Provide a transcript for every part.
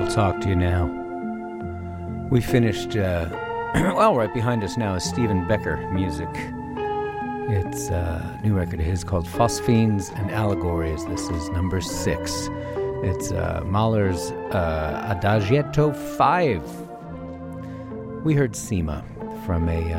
talk to you now. We finished, well, right behind us now is Stephen Becker music. It's a new record of his called Phosphenes and Allegories. This is number 6. It's Mahler's Adagietto 5. We heard Sima from a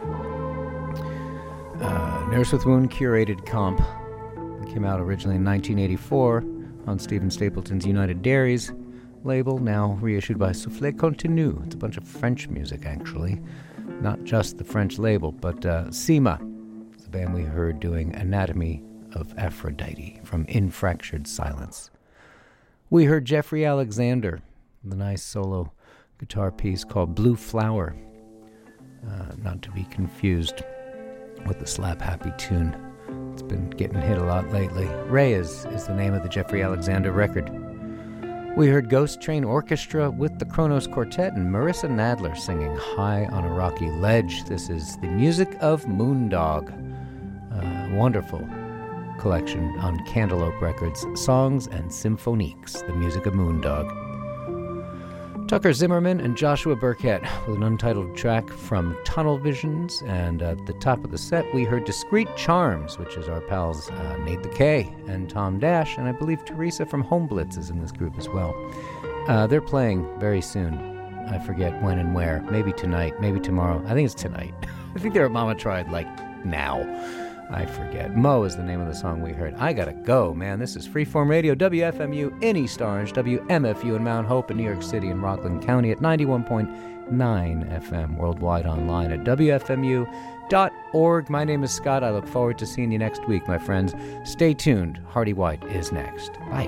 Nurse with Wound curated comp. It came out originally in 1984 on Stephen Stapleton's United Dairies label, now reissued by Soufflé Continu. It's a bunch of French music, actually. Not just the French label, but Sima is the band we heard doing Anatomy of Aphrodite from In Fractured Silence. We heard Jeffrey Alexander, the nice solo guitar piece called Blue Flower, not to be confused with the Slap Happy tune. It's been getting hit a lot lately. Ray is the name of the Jeffrey Alexander record. We heard Ghost Train Orchestra with the Kronos Quartet and Marissa Nadler singing High on a Rocky Ledge. This is the music of Moondog. Wonderful collection on Cantaloupe Records, Songs and Symphoniques, the music of Moondog. Tucker Zimmerman and Joshua Burkett with an untitled track from Tunnel Visions, and at the top of the set we heard Discreet Charms, which is our pals Nate the K and Tom Dash, and I believe Teresa from Home Blitz is in this group as well. They're playing very soon. I forget when and where. Maybe tonight, maybe tomorrow. I think it's tonight. I think they're at Mama Tried like now. I forget. Mo is the name of the song we heard. I gotta go, man. This is Freeform Radio, WFMU in East Orange, WMFU in Mount Hope in New York City and Rockland County at 91.9 FM, worldwide online at WFMU.org. My name is Scott. I look forward to seeing you next week, my friends. Stay tuned. Hardy White is next. Bye.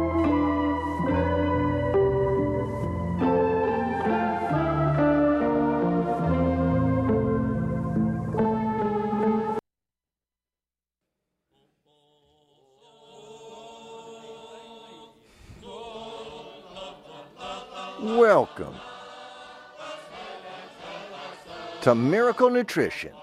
Welcome to Miracle Nutrition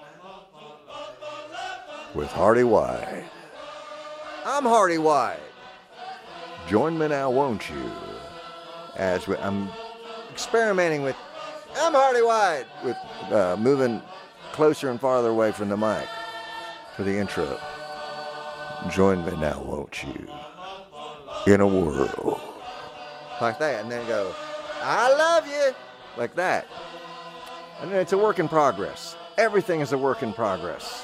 with Hardy White. I'm Hardy White. Join me now, won't you? As I'm experimenting with, I'm Hardy White, with moving closer and farther away from the mic for the intro. Join me now, won't you? In a world like that, and then go, I love you, like that. And then it's a work in progress. Everything is a work in progress.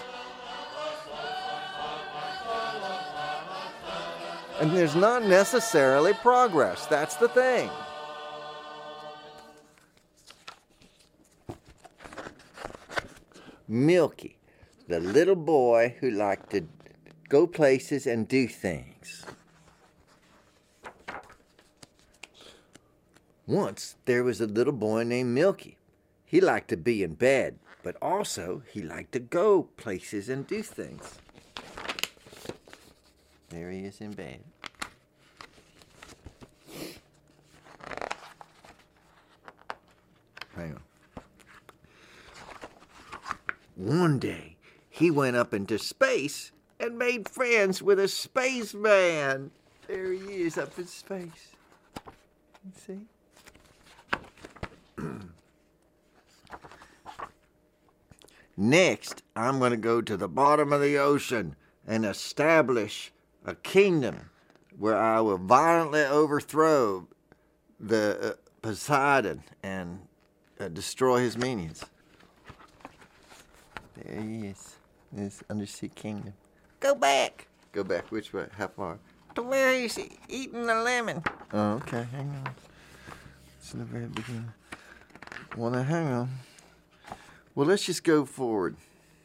And there's not necessarily progress. That's the thing. Milky, the little boy who liked to go places and do things. Once, there was a little boy named Milky. He liked to be in bed, but also he liked to go places and do things. There he is in bed. Hang on. One day, he went up into space and made friends with a spaceman. There he is up in space. You see? Next, I'm going to go to the bottom of the ocean and establish a kingdom where I will violently overthrow the Poseidon and destroy his minions. There he is, this undersea kingdom. Go back. Go back which way? How far? To where he's eating the lemon. Oh, okay, hang on. It's in the very beginning. Well, now, hang on. Well, let's just go forward.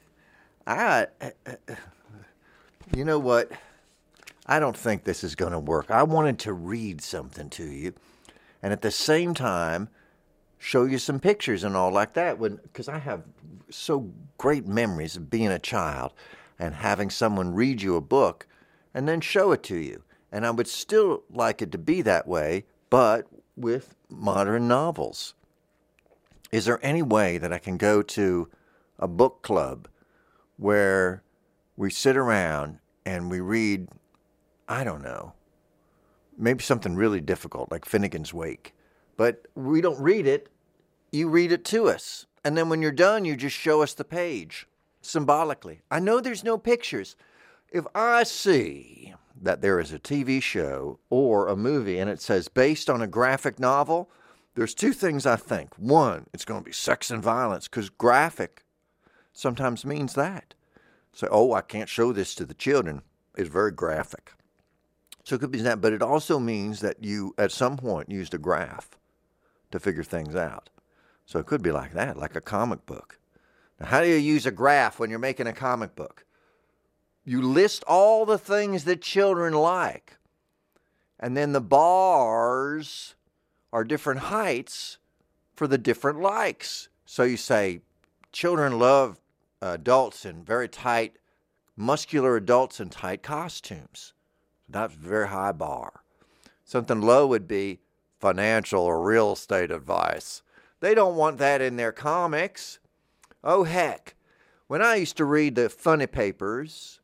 You know what? I don't think this is going to work. I wanted to read something to you, and at the same time, show you some pictures and all like that. Because I have so great memories of being a child and having someone read you a book and then show it to you. And I would still like it to be that way, but with modern novels. Is there any way that I can go to a book club where we sit around and we read, I don't know, maybe something really difficult like Finnegan's Wake, But we don't read it. You read it to us. And then when you're done, you just show us the page symbolically. I know there's no pictures. If I see that there is a TV show or a movie and it says based on a graphic novel, there's two things I think. One, it's going to be sex and violence, because graphic sometimes means that. So, oh, I can't show this to the children. It's very graphic. So it could be that, but it also means that you, at some point, used a graph to figure things out. So it could be like that, like a comic book. Now, how do you use a graph when you're making a comic book? You list all the things that children like, and then the bars are different heights for the different likes. So you say, children love adults in very tight, muscular adults in tight costumes. That's a very high bar. Something low would be financial or real estate advice. They don't want that in their comics. Oh, heck. When I used to read the funny papers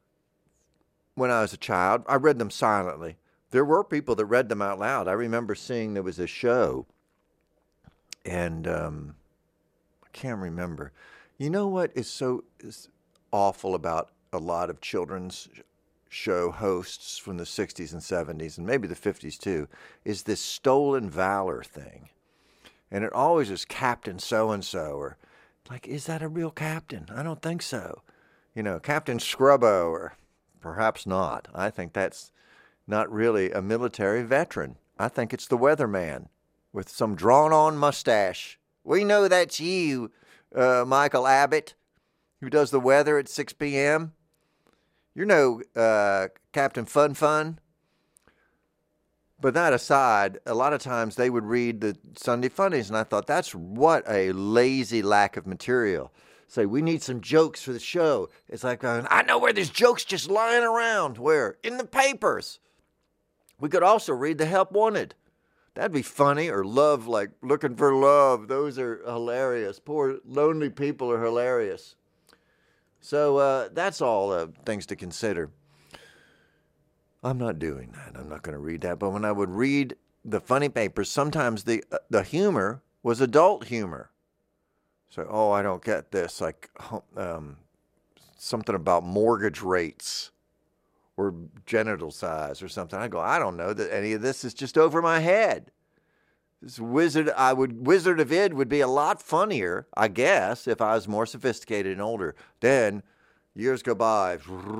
when I was a child, I read them silently. There were people that read them out loud. I remember seeing there was a show, and I can't remember. You know what is awful about a lot of children's show hosts from the 60s and 70s, and maybe the 50s too, is this stolen valor thing. And it always is Captain so-and-so, or like, is that a real captain? I don't think so. You know, Captain Scrubbo, or perhaps not. I think that's not really a military veteran. I think it's the weatherman with some drawn-on mustache. We know that's you, Michael Abbott, who does the weather at 6 p.m. You're no Captain Fun Fun. But that aside, a lot of times they would read the Sunday Funnies, and I thought, that's what a lazy lack of material. Say, we need some jokes for the show. It's like, I know where there's jokes just lying around. Where? In the papers. We could also read The Help Wanted. That'd be funny. Or Love, like Looking for Love. Those are hilarious. Poor lonely people are hilarious. So that's all things to consider. I'm not doing that. I'm not going to read that. But when I would read the funny papers, sometimes the humor was adult humor. So, oh, I don't get this. Like something about mortgage rates or genital size or something. I go, I don't know that any of this is just over my head. This Wizard of Id would be a lot funnier, I guess, if I was more sophisticated and older. Then years go by.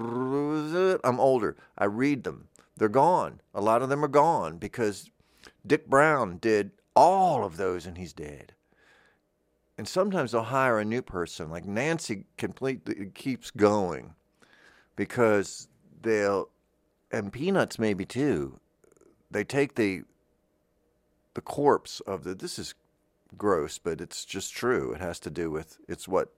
I'm older. I read them. They're gone. A lot of them are gone because Dick Brown did all of those and he's dead. And sometimes they'll hire a new person. Like Nancy completely keeps going because and Peanuts maybe too, they take the corpse of this is gross, but it's just true. It has to do with, it's what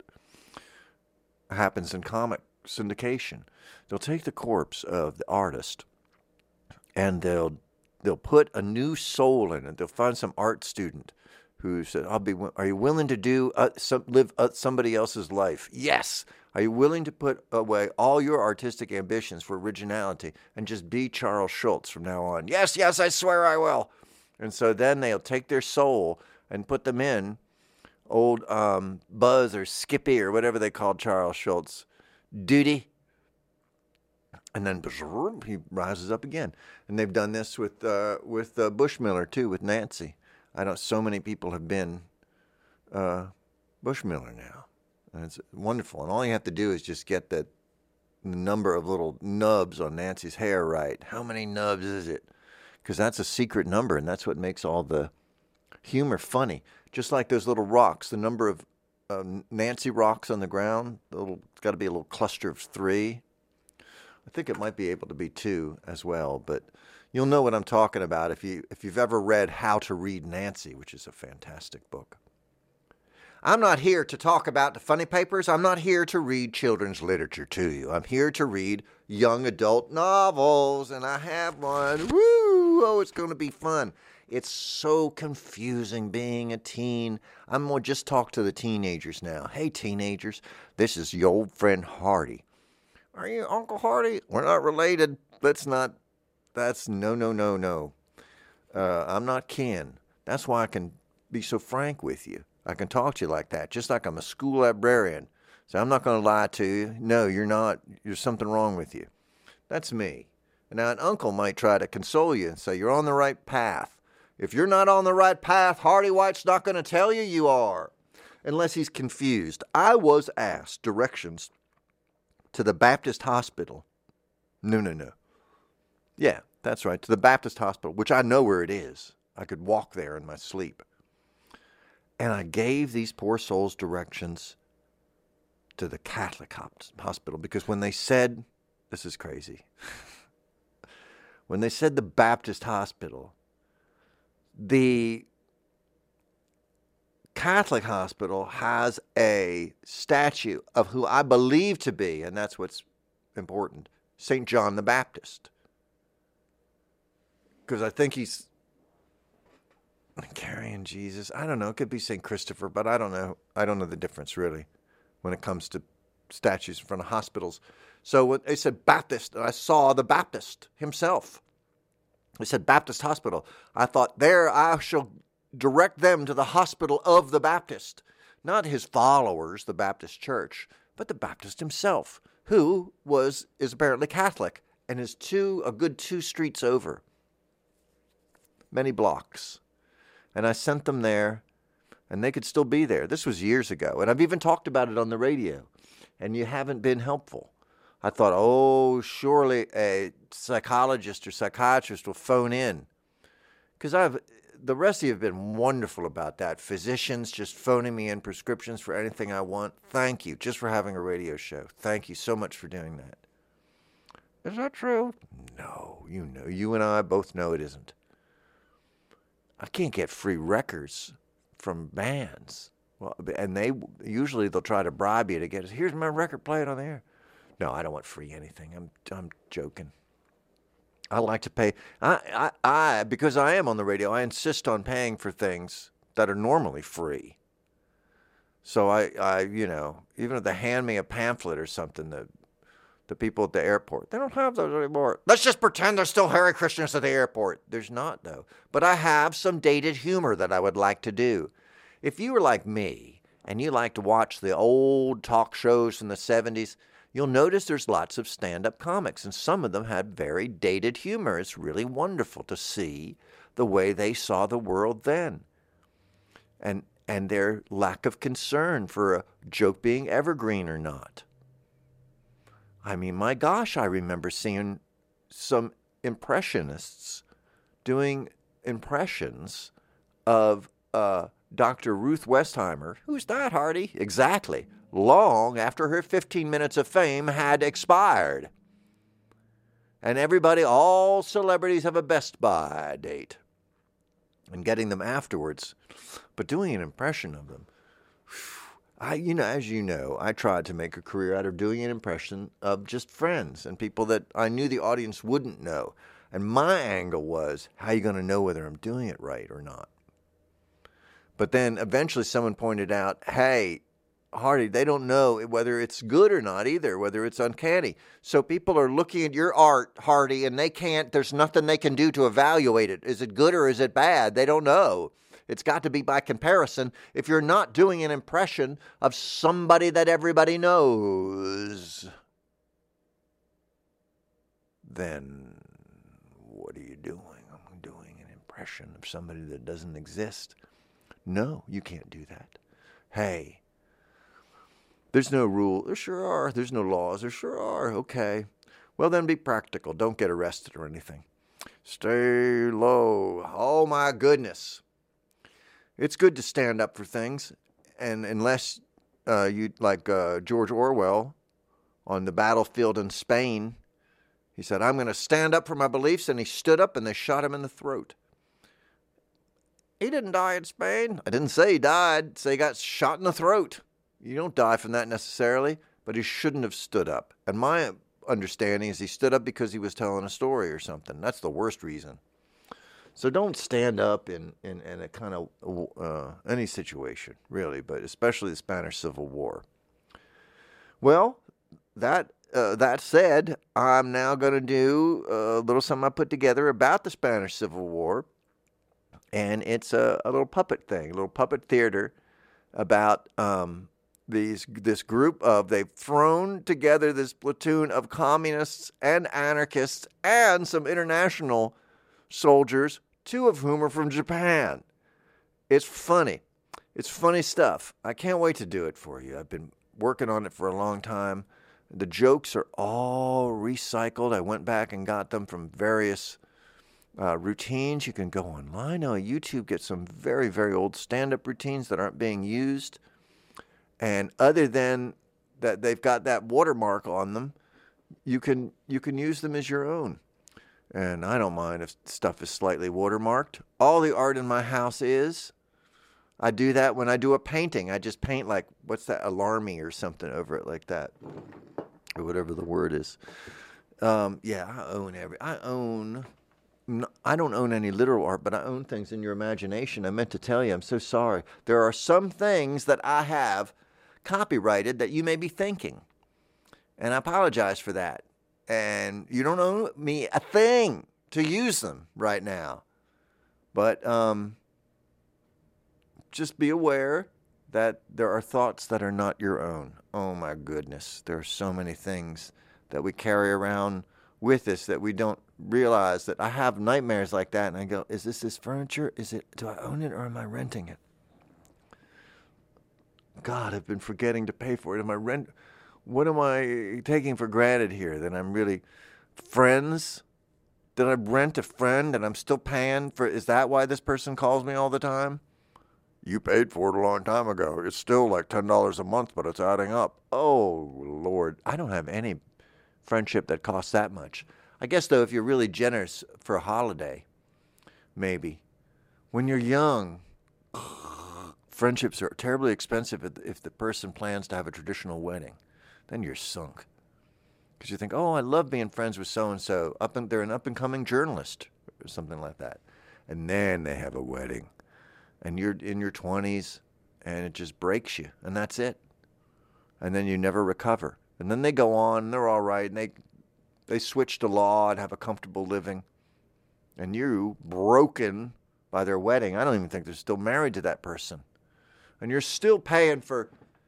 happens in comic syndication. They'll take the corpse of the artist and they'll put a new soul in it. They'll find some art student who said, are you willing to live somebody else's life? Yes. Are you willing to put away all your artistic ambitions for originality and just be Charles Schulz from now on? Yes, I swear I will. And so then they'll take their soul and put them in old Buzz or Skippy or whatever they called Charles Schulz. Duty. And then he rises up again. And they've done this with Bushmiller too, with Nancy. So many people have been Bushmiller now. And it's wonderful. And all you have to do is just get the number of little nubs on Nancy's hair right. How many nubs is it? Because that's a secret number, and that's what makes all the humor funny. Just like those little rocks, the number of Nancy rocks on the ground, it's got to be a little cluster of 3. I think it might be able to be 2 as well, but you'll know what I'm talking about if you've ever read How to Read Nancy, which is a fantastic book. I'm not here to talk about the funny papers. I'm not here to read children's literature to you. I'm here to read young adult novels, and I have one. Woo! Oh, it's going to be fun. It's so confusing being a teen. I'm going to just talk to the teenagers now. Hey, teenagers, this is your old friend Hardy. Are you Uncle Hardy? We're not related. That's no. I'm not kin. That's why I can be so frank with you. I can talk to you like that, just like I'm a school librarian. So I'm not going to lie to you. No, you're not. There's something wrong with you. That's me. Now, an uncle might try to console you and say, you're on the right path. If you're not on the right path, Hardy White's not going to tell you you are, unless he's confused. I was asked directions to the Baptist hospital. No. Yeah, that's right, to the Baptist hospital, which I know where it is. I could walk there in my sleep. And I gave these poor souls directions to the Catholic hospital because when they said, this is crazy, when they said the Baptist hospital, the Catholic hospital has a statue of who I believe to be, and that's what's important, St. John the Baptist. Because I think he's carrying Jesus. I don't know. It could be St. Christopher, but I don't know. I don't know the difference, really, when it comes to statues in front of hospitals. So when they said Baptist, I saw the Baptist himself. They said Baptist Hospital. I thought, there I shall direct them to the hospital of the Baptist. Not his followers, the Baptist church, but the Baptist himself, who is apparently Catholic and is a good 2 streets over. Many blocks. And I sent them there, and they could still be there. This was years ago, and I've even talked about it on the radio, and you haven't been helpful. I thought, oh, surely a psychologist or psychiatrist will phone in. Because the rest of you have been wonderful about that. Physicians just phoning me in prescriptions for anything I want. Thank you, just for having a radio show. Thank you so much for doing that. Is that true? No, you and I both know it isn't. I can't get free records from bands. Well, and they'll try to bribe you to get it. Here's my record, play it on the air. No, I don't want free anything. I'm joking. I like to pay. I because I am on the radio, I insist on paying for things that are normally free. So I even if they hand me a pamphlet or something, the people at the airport, they don't have those anymore. Let's just pretend there's still Hare Krishnas at the airport. There's not, though. But I have some dated humor that I would like to do. If you were like me and you like to watch the old talk shows from the 70s, you'll notice there's lots of stand-up comics, and some of them had very dated humor. It's really wonderful to see the way they saw the world then, and their lack of concern for a joke being evergreen or not. I mean, my gosh, I remember seeing some impressionists doing impressions of Dr. Ruth Westheimer. Who's that, Hardy? Exactly. Long after her 15 minutes of fame had expired. And all celebrities have a Best Buy date. And getting them afterwards. But doing an impression of them. As you know, I tried to make a career out of doing an impression of just friends and people that I knew the audience wouldn't know. And my angle was, how are you going to know whether I'm doing it right or not? But then eventually someone pointed out, hey, Hardy, they don't know whether it's good or not either, whether it's uncanny. So people are looking at your art, Hardy, and there's nothing they can do to evaluate it. Is it good or is it bad? They don't know. It's got to be by comparison. If you're not doing an impression of somebody that everybody knows, then what are you doing? I'm doing an impression of somebody that doesn't exist. No, you can't do that. Hey, there's no rule. There sure are. There's no laws. There sure are. Okay. Well, then be practical. Don't get arrested or anything. Stay low. Oh, my goodness. It's good to stand up for things, and unless you like George Orwell on the battlefield in Spain, he said, I'm going to stand up for my beliefs, and he stood up and they shot him in the throat. He didn't die in Spain. I didn't say he died. Say he got shot in the throat. You don't die from that necessarily, but he shouldn't have stood up. And my understanding is he stood up because he was telling a story or something. That's the worst reason. So don't stand up in a kind of any situation, really, but especially the Spanish Civil War. Well, that said, I'm now going to do a little something I put together about the Spanish Civil War. And it's a little puppet thing, a little puppet theater about this group of, they've thrown together this platoon of communists and anarchists and some international soldiers, 2 of whom are from Japan. It's funny. It's funny stuff. I can't wait to do it for you. I've been working on it for a long time. The jokes are all recycled. I went back and got them from various routines. You can go online on YouTube, get some very, very old stand-up routines that aren't being used. And other than that, they've got that watermark on them, you can use them as your own. And I don't mind if stuff is slightly watermarked. All the art in my house is. I do that when I do a painting. I just paint like, what's that, alarmy or something over it like that. Or whatever the word is. Yeah, I don't own any literal art, but I own things in your imagination. I meant to tell you, I'm so sorry. There are some things that I have copyrighted that you may be thinking. And I apologize for that. And you don't owe me a thing to use them right now. But just be aware that there are thoughts that are not your own. Oh my goodness. There are so many things that we carry around with us that we don't realize. That I have nightmares like that, and I go, is this furniture? Do I own it or am I renting it? God, I've been forgetting to pay for it. What am I taking for granted here? That I'm really friends? Did I rent a friend and I'm still paying for? Is that why this person calls me all the time? You paid for it a long time ago. It's still like $10 a month, but it's adding up. Oh, Lord. I don't have any friendship that costs that much. I guess, though, if you're really generous for a holiday, maybe. When you're young, friendships are terribly expensive if the person plans to have a traditional wedding. Then you're sunk. Because you think, oh, I love being friends with so-and-so. They're an up-and-coming journalist or something like that. And then they have a wedding. And you're in your 20s, and it just breaks you, and that's it. And then you never recover. And then they go on, and they're all right, and they switch to law and have a comfortable living. And you, broken by their wedding, I don't even think they're still married to that person. And you're still paying for...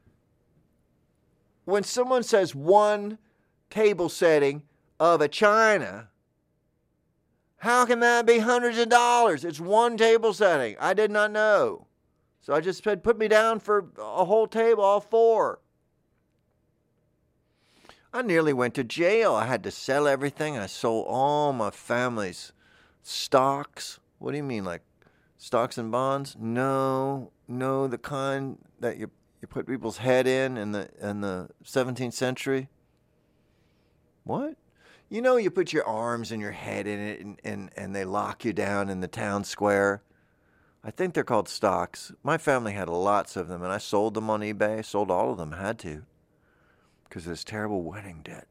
When someone says one table setting of a china... How can that be hundreds of dollars? It's one table setting. I did not know. So I just said, put me down for a whole table, all 4. I nearly went to jail. I had to sell everything. I sold all my family's stocks. What do you mean, like stocks and bonds? No, the kind that you put people's head in the 17th century. What? You know, you put your arms and your head in it and they lock you down in the town square. I think they're called stocks. My family had lots of them, and I sold them on eBay. Sold all of them, had to. Because of this terrible wedding debt.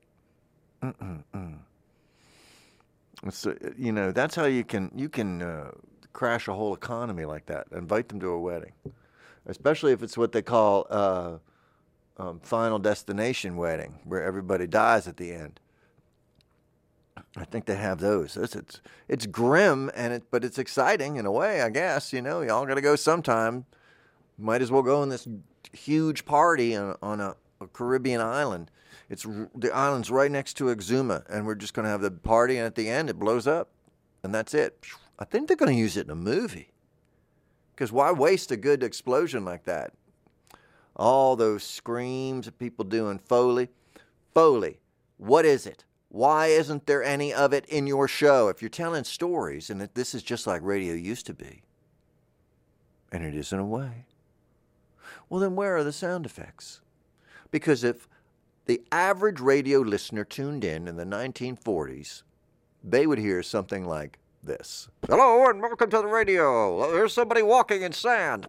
So, that's how you can crash a whole economy like that. Invite them to a wedding. Especially if it's what they call Final Destination wedding, where everybody dies at the end. I think they have those. It's grim, but it's exciting in a way, I guess. Y'all got to go sometime. Might as well go on this huge party on a Caribbean island. The island's right next to Exuma, and we're just going to have the party, and at the end it blows up, and that's it. I think they're going to use it in a movie. Because why waste a good explosion like that? All those screams of people doing Foley. Foley, what is it? Why isn't there any of it in your show? If you're telling stories, and this is just like radio used to be, and it is in a way, well, then where are the sound effects? Because if the average radio listener tuned in the 1940s, they would hear something like this. Hello, and welcome to the radio. There's somebody walking in sand.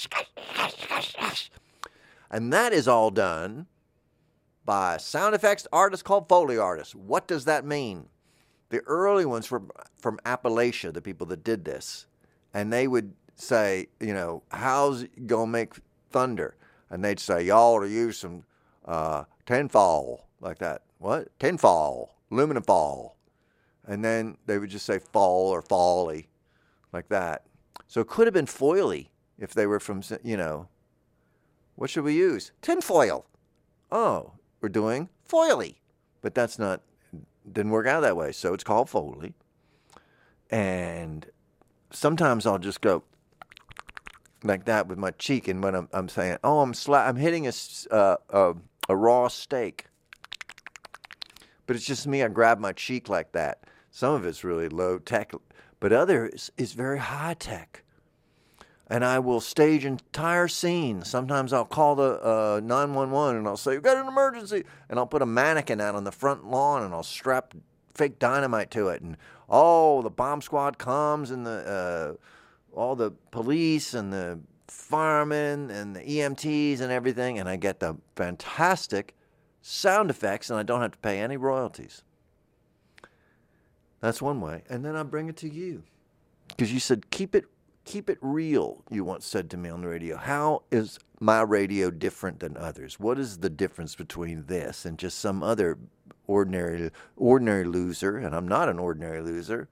And that is all done by a sound effects artist called Foley artists. What does that mean? The early ones from Appalachia, the people that did this, and they would say, how's it going to make thunder? And they'd say, y'all ought to use some tinfoil, like that. What? Tinfoil, aluminum foil. And then they would just say fall or folly, like that. So it could have been foily if they were from, what should we use? Tinfoil. Oh, we're doing foily. But didn't work out that way. So it's called Foley. And sometimes I'll just go like that with my cheek. And when I'm saying, I'm hitting a raw steak. But it's just me. I grab my cheek like that. Some of it's really low tech, but others is very high tech. And I will stage entire scenes. Sometimes I'll call the 911 and I'll say, "We've got an emergency." And I'll put a mannequin out on the front lawn and I'll strap fake dynamite to it. And the bomb squad comes and all the police and the firemen and the EMTs and everything. And I get the fantastic sound effects and I don't have to pay any royalties. That's one way. And then I bring it to you. Because you said, keep it real, you once said to me on the radio. How is my radio different than others? What is the difference between this and just some other ordinary loser? And I'm not an ordinary loser.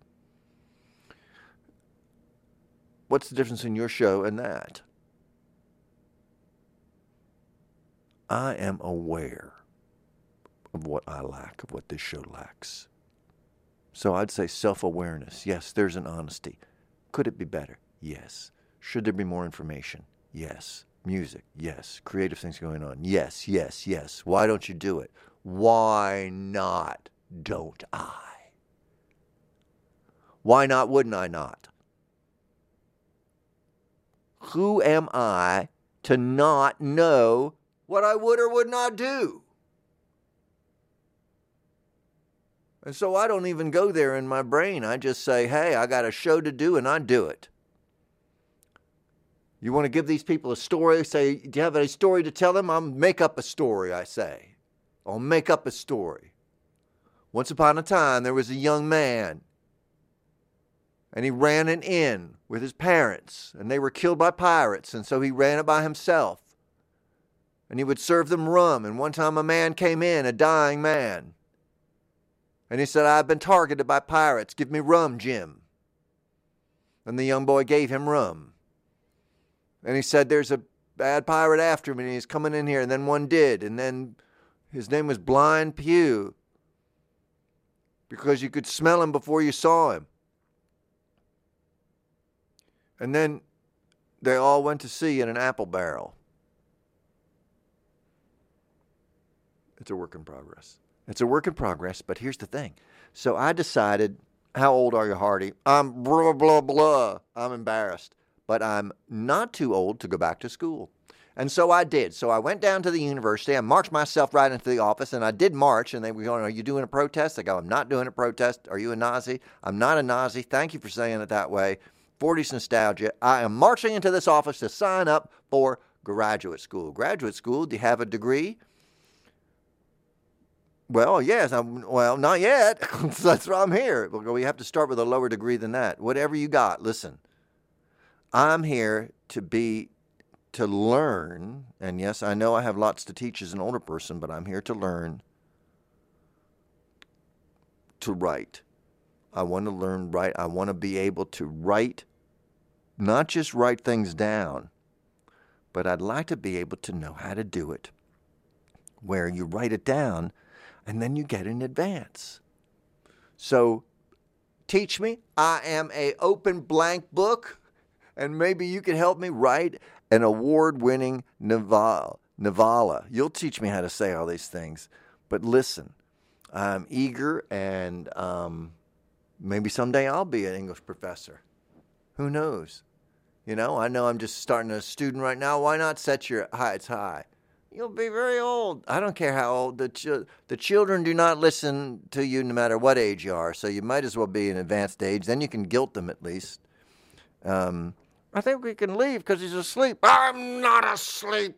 What's the difference in your show and that? I am aware of what I lack, of what this show lacks. So I'd say self-awareness. Yes, there's an honesty. Could it be better? Yes. Should there be more information? Yes. Music? Yes. Creative things going on? Yes, yes, yes. Why don't you do it? Why not don't I? Why not wouldn't I not? Who am I to not know what I would or would not do? And so I don't even go there in my brain. I just say, hey, I got a show to do, and I do it. You want to give these people a story? Say, do you have a story to tell them? I'll make up a story, I say. I'll make up a story. Once upon a time, there was a young man, and he ran an inn with his parents, and they were killed by pirates, and so he ran it by himself. And he would serve them rum, and one time a man came in, a dying man, and he said, I've been targeted by pirates. Give me rum, Jim. And the young boy gave him rum. And he said, there's a bad pirate after me, and he's coming in here. And then one did. And then his name was Blind Pew, because you could smell him before you saw him. And then they all went to sea in an apple barrel. It's a work in progress. It's a work in progress, but here's the thing. So I decided, how old are you, Hardy? I'm blah, blah, blah. I'm embarrassed. But I'm not too old to go back to school. And so I did. So I went down to the university. I marched myself right into the office, and I did march. And they were going, are you doing a protest? I go, I'm not doing a protest. Are you a Nazi? I'm not a Nazi. Thank you for saying it that way. 40s nostalgia. I am marching into this office to sign up for graduate school. Graduate school, do you have a degree? Well, yes. Not yet. That's why I'm here. We have to start with a lower degree than that. Whatever you got, listen. I'm here to learn, and yes, I know I have lots to teach as an older person, but I'm here to learn to write. I want to learn write. I want to be able to write, not just write things down, but I'd like to be able to know how to do it, where you write it down and then you get in advance. So teach me. I am an open blank book, and maybe you can help me write an award-winning novella. You'll teach me how to say all these things. But listen, I'm eager, and maybe someday I'll be an English professor. Who knows? I know I'm just starting a student right now. Why not set your heights high? You'll be very old. I don't care how old. The children do not listen to you no matter what age you are, so you might as well be an advanced age. Then you can guilt them at least. I think we can leave because he's asleep. I'm not asleep.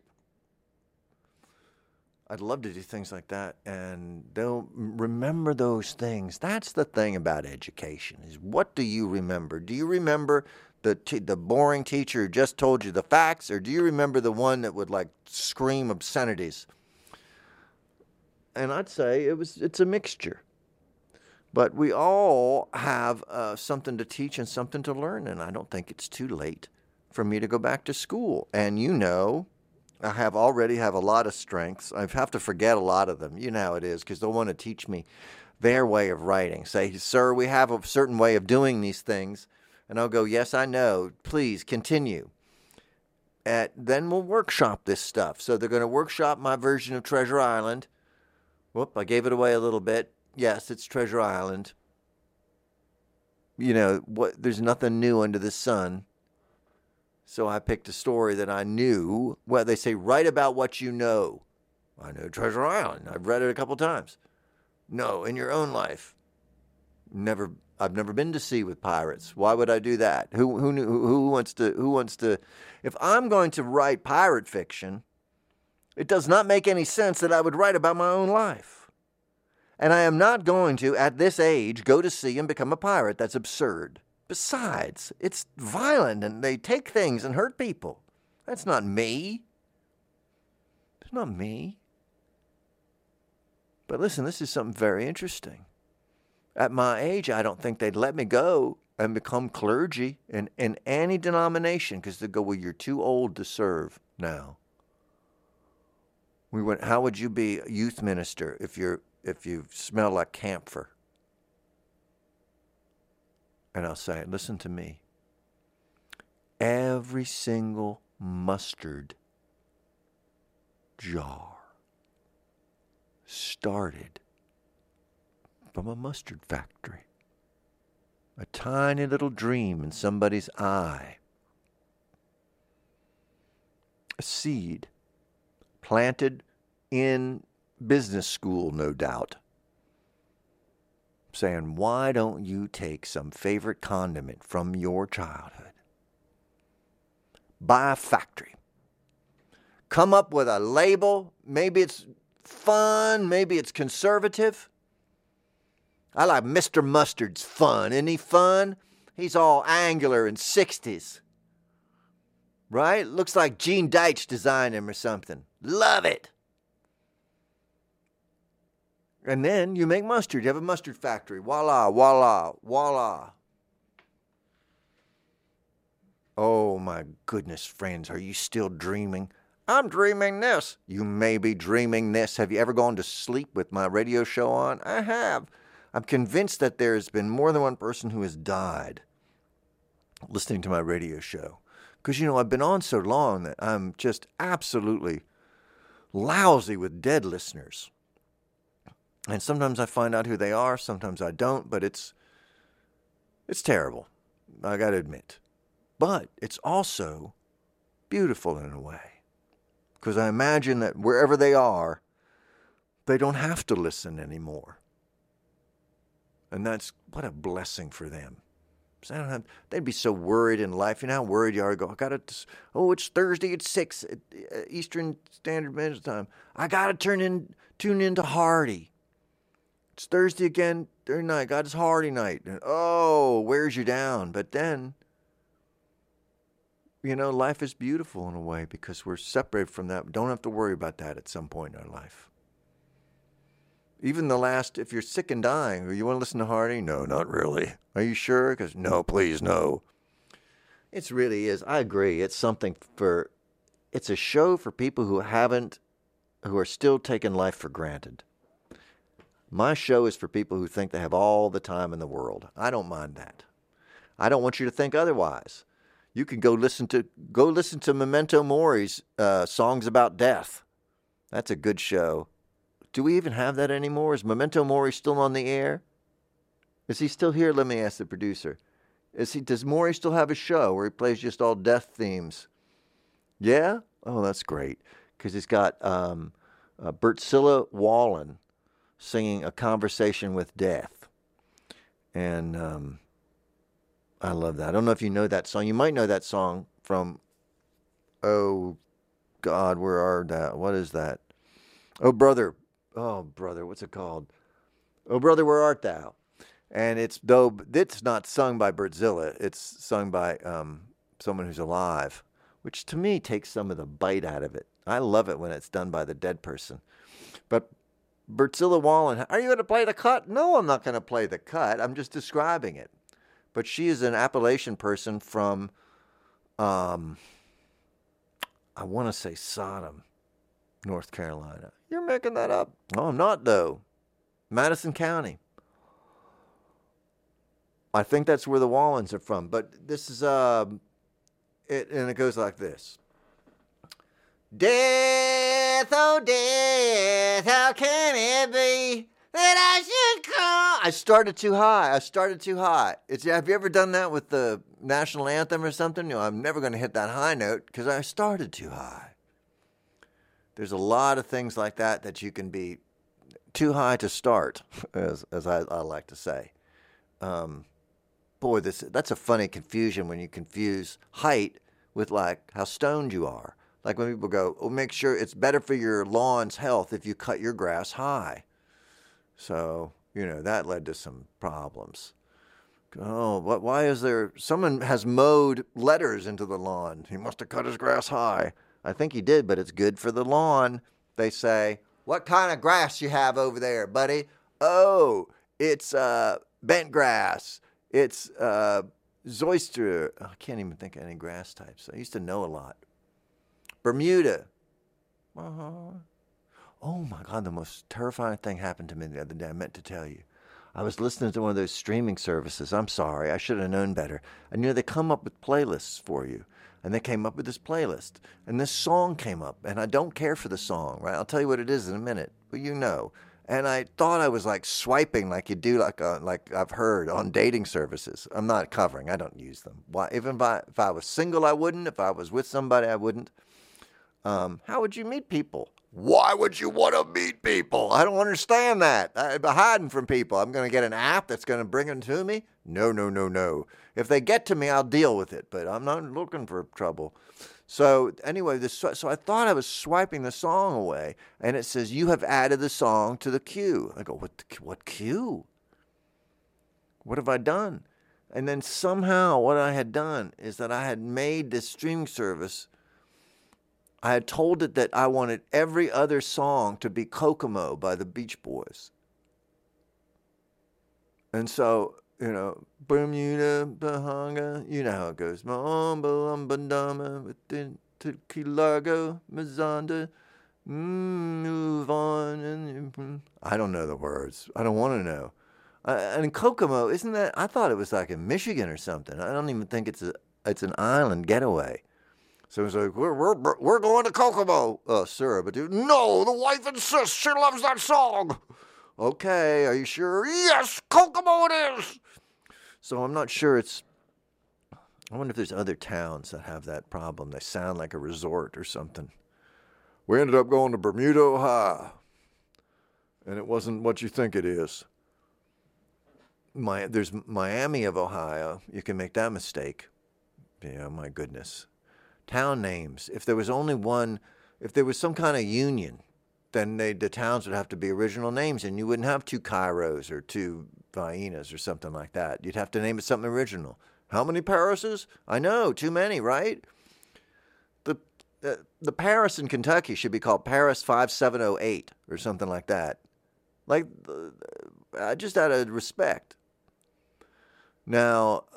I'd love to do things like that, and they'll remember those things. That's the thing about education, is what do you remember? Do you remember the boring teacher who just told you the facts, or do you remember the one that would scream obscenities? And I'd say it's a mixture. But we all have something to teach and something to learn, and I don't think it's too late for me to go back to school. And I already have a lot of strengths. I have to forget a lot of them. You know how it is, because they'll want to teach me their way of writing. Say, sir, we have a certain way of doing these things. And I'll go, yes, I know. Please continue. Then we'll workshop this stuff. So they're going to workshop my version of Treasure Island. Whoop, I gave it away a little bit. Yes, it's Treasure Island. There's nothing new under the sun. So I picked a story that I knew. Well, they say, write about what you know. I know Treasure Island. I've read it a couple times. No, in your own life. I've never been to sea with pirates. Why would I do that? Who wants to? If I'm going to write pirate fiction, it does not make any sense that I would write about my own life. And I am not going to, at this age, go to sea and become a pirate. That's absurd. Besides, it's violent and they take things and hurt people. That's not me. It's not me. But listen, this is something very interesting. At my age, I don't think they'd let me go and become clergy in any denomination, because they'd go, well, you're too old to serve now. We went, how would you be a youth minister if you smell like camphor? And I'll say, listen to me. Every single mustard jar started from a mustard factory. A tiny little dream in somebody's eye. A seed planted in business school, no doubt. Saying, why don't you take some favorite condiment from your childhood? Buy a factory. Come up with a label. Maybe it's fun. Maybe it's conservative. I like Mr. Mustard's fun. Isn't he fun? He's all angular and 60s. Right? Looks like Gene Deitch designed him or something. Love it. And then you make mustard. You have a mustard factory. Voila, voila, voila. Oh my goodness, friends, are you still dreaming? I'm dreaming this. You may be dreaming this. Have you ever gone to sleep with my radio show on? I have. I'm convinced that there's been more than one person who has died listening to my radio show. Because, I've been on so long that I'm just absolutely lousy with dead listeners. And sometimes I find out who they are, sometimes I don't, but it's terrible, I got to admit. But it's also beautiful in a way. Because I imagine that wherever they are, they don't have to listen anymore. And what a blessing for them. So they'd be so worried in life. You know how worried you are. It's Thursday at 6 Eastern Standard Time. I got to tune into Hardy. It's Thursday again, Thursday night. God, it's Hardy night. And, wears you down. But then, life is beautiful in a way because we're separated from that. We don't have to worry about that at some point in our life. Even if you're sick and dying, or you want to listen to Hardy? No, not really. Are you sure? Because no, please, no. It really is. I agree. It's a show for people who are still taking life for granted. My show is for people who think they have all the time in the world. I don't mind that. I don't want you to think otherwise. You can go listen to Memento Mori's Songs About Death. That's a good show. Do we even have that anymore? Is Memento Mori still on the air? Is he still here? Let me ask the producer. Does Mori still have a show where he plays just all death themes? Yeah? Oh, that's great. Because he's got Bertzilla Wallen singing A Conversation with Death. And I love that. I don't know if you know that song. You might know that song from, oh, God, what is that? Oh, brother, what's it called? Oh, brother, where art thou? And it's not sung by Bertzilla. It's sung by someone who's alive, which to me takes some of the bite out of it. I love it when it's done by the dead person. But Bertzilla Wallen, are you going to play the cut? No, I'm not going to play the cut. I'm just describing it. But she is an Appalachian person from, I want to say Sodom, North Carolina. You're making that up. No, I'm not, though. Madison County. I think that's where the Wallens are from. But this is, and it goes like this. Death, oh death, how can it be that I should come? I started too high. Have you ever done that with the national anthem or something? You know, I'm never going to hit that high note because I started too high. There's a lot of things like that you can be too high to start, as I like to say. Boy, that's a funny confusion when you confuse height with like how stoned you are. Like when people go, oh, make sure it's better for your lawn's health if you cut your grass high. So, that led to some problems. Oh, why is there, someone has mowed letters into the lawn. He must have cut his grass high. I think he did, but it's good for the lawn. They say, what kind of grass you have over there, buddy? Oh, it's bent grass. It's zoyster. I can't even think of any grass types. I used to know a lot. Bermuda. Oh my God, the most terrifying thing happened to me the other day. I meant to tell you. I was listening to one of those streaming services. I'm sorry, I should have known better. And they come up with playlists for you. And they came up with this playlist. And this song came up. And I don't care for the song, right? I'll tell you what it is in a minute. But you know. And I thought I was like swiping like you do like I've heard on dating services. I'm not covering. I don't use them. Why? Even if I was single, I wouldn't. If I was with somebody, I wouldn't. How would you meet people? Why would you want to meet people? I don't understand that. I'm hiding from people. I'm going to get an app that's going to bring them to me? No. If they get to me, I'll deal with it, but I'm not looking for trouble. So anyway, so I thought I was swiping the song away, and it says, you have added the song to the queue. I go, what queue? What have I done? And then somehow what I had done is that I had made this streaming service. I had told it that I wanted every other song to be Kokomo by the Beach Boys. And so, Bermuda, Bahanga, you know how it goes. Ma'amba, Tequilago, Mazanda, move on. I don't know the words. I don't want to know. And Kokomo, isn't that, I thought it was like in Michigan or something. I don't even think it's an island getaway. So it's like, we're going to Kokomo, sir. But no, the wife insists. She loves that song. Okay, are you sure? Yes, Kokomo it is. So I'm not sure I wonder if there's other towns that have that problem. They sound like a resort or something. We ended up going to Bermuda, Ohio. And it wasn't what you think it is. There's Miami of Ohio. You can make that mistake. Yeah, my goodness. Town names. If there was only one, if there was some kind of union, then the towns would have to be original names, and you wouldn't have two Cairos or two Viennas or something like that. You'd have to name it something original. How many Parises? I know, too many, right? The Paris in Kentucky should be called Paris 5708 or something like that. Like, just out of respect. Now,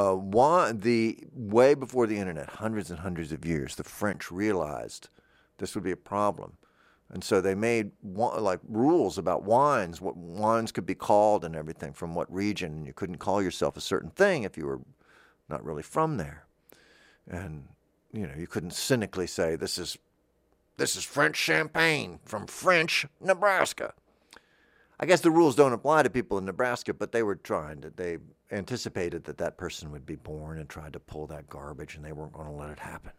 way before the internet, hundreds and hundreds of years, the French realized this would be a problem. And so they made rules about wines, what wines could be called and everything, from what region. And you couldn't call yourself a certain thing if you were not really from there. And, you couldn't cynically say, this is French champagne from French Nebraska. I guess the rules don't apply to people in Nebraska, but they anticipated that person would be born and tried to pull that garbage, and they weren't going to let it happen.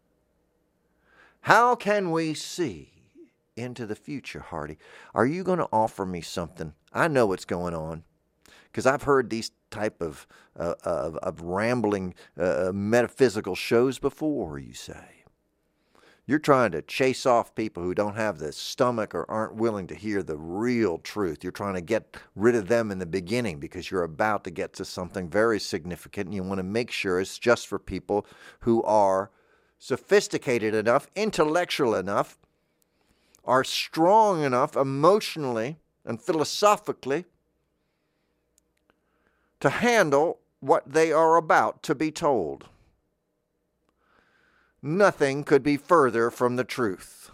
How can we see into the future, Hardy? Are you going to offer me something? I know what's going on, because I've heard these type of rambling metaphysical shows before, you say. You're trying to chase off people who don't have the stomach or aren't willing to hear the real truth. You're trying to get rid of them in the beginning because you're about to get to something very significant, and you want to make sure it's just for people who are sophisticated enough, intellectual enough, are strong enough emotionally and philosophically to handle what they are about to be told. Nothing could be further from the truth.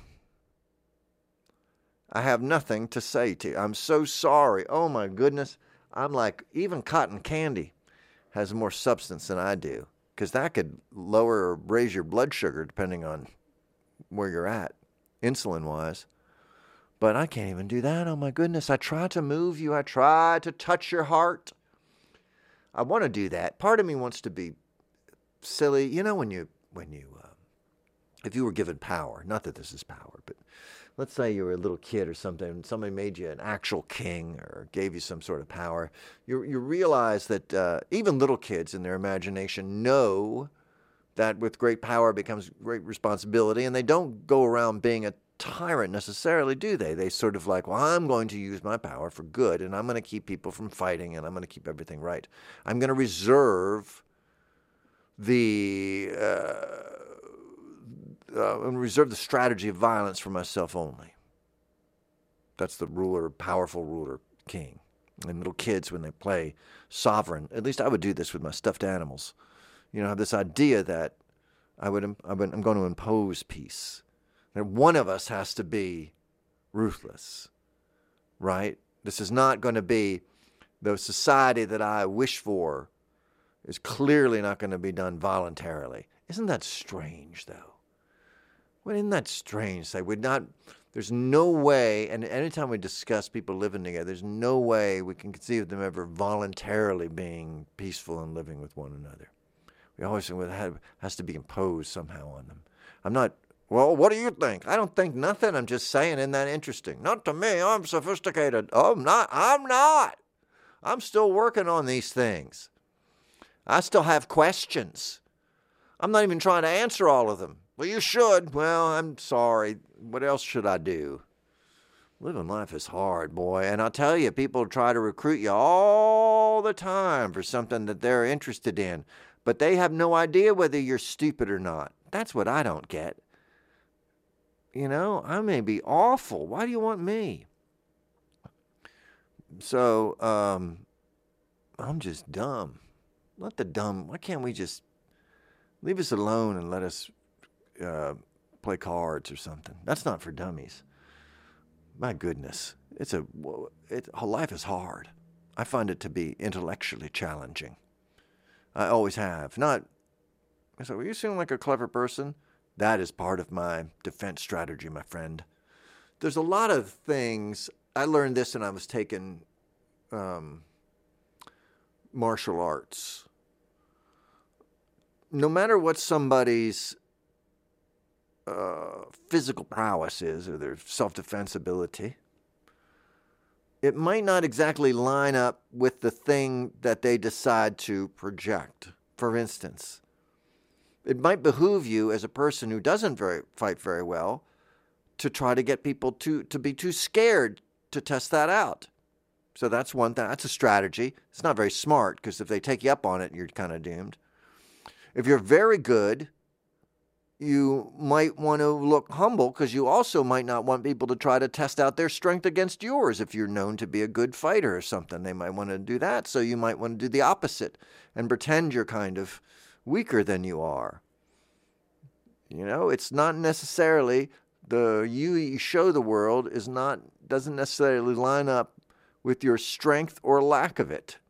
I have nothing to say to you. I'm so sorry. Oh my goodness. I'm like, even cotton candy has more substance than I do, because that could lower or raise your blood sugar depending on where you're at, insulin-wise. But I can't even do that. Oh my goodness. I try to move you. I try to touch your heart. I want to do that. Part of me wants to be silly. You know, when you if you were given power, not that this is power, but let's say you were a little kid or something, and somebody made you an actual king or gave you some sort of power, you realize that even little kids in their imagination know that with great power becomes great responsibility, and they don't go around being a tyrant necessarily, do they? They sort of like, well, I'm going to use my power for good, and I'm going to keep people from fighting, and I'm going to keep everything right. I'm going to reserve the strategy of violence for myself only. That's the ruler, powerful ruler, king. And little kids, when they play sovereign, at least I would do this with my stuffed animals. You know, have this idea that I'm going to impose peace. That one of us has to be ruthless, right? This is not going to be the society that I wish for. Is clearly not going to be done voluntarily. Isn't that strange, though? Well, isn't that strange? There's no way, and anytime we discuss people living together, there's no way we can conceive of them ever voluntarily being peaceful and living with one another. We always think it has to be imposed somehow on them. I'm not, well, what do you think? I don't think nothing. I'm just saying, isn't that interesting? Not to me. I'm sophisticated. Oh, I'm not. I'm still working on these things. I still have questions. I'm not even trying to answer all of them. Well, you should. Well, I'm sorry. What else should I do? Living life is hard, boy. And I'll tell you, people try to recruit you all the time for something that they're interested in. But they have no idea whether you're stupid or not. That's what I don't get. You know, I may be awful. Why do you want me? So, I'm just dumb. Not the dumb. Why can't we just leave us alone and let us play cards or something? That's not for dummies. My goodness, life is hard. I find it to be intellectually challenging. I always have. I said, well, you seem like a clever person. That is part of my defense strategy, my friend. There's a lot of things. I learned this when I was taking martial arts. No matter what somebody's physical prowess is or their self-defense ability, it might not exactly line up with the thing that they decide to project. For instance, it might behoove you as a person who doesn't fight very well to try to get people to be too scared to test that out. So that's one thing. That's a strategy. It's not very smart, because if they take you up on it, you're kind of doomed. If you're very good, you might want to look humble, because you also might not want people to try to test out their strength against yours. If you're known to be a good fighter or something, they might want to do that. So you might want to do the opposite and pretend you're kind of weaker than you are. You know, it's not necessarily the you show the world doesn't necessarily line up with your strength or lack of it.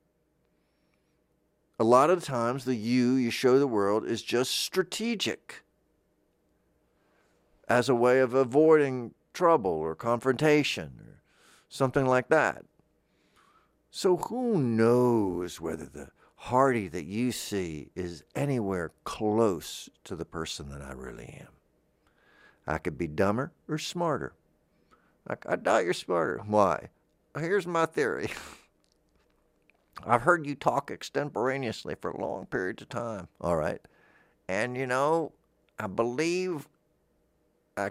A lot of times the you show the world is just strategic, as a way of avoiding trouble or confrontation or something like that. So who knows whether the Hardy that you see is anywhere close to the person that I really am. I could be dumber or smarter. I doubt you're smarter. Why? Here's my theory. I've heard you talk extemporaneously for long periods of time. All right. And, you know, I believe I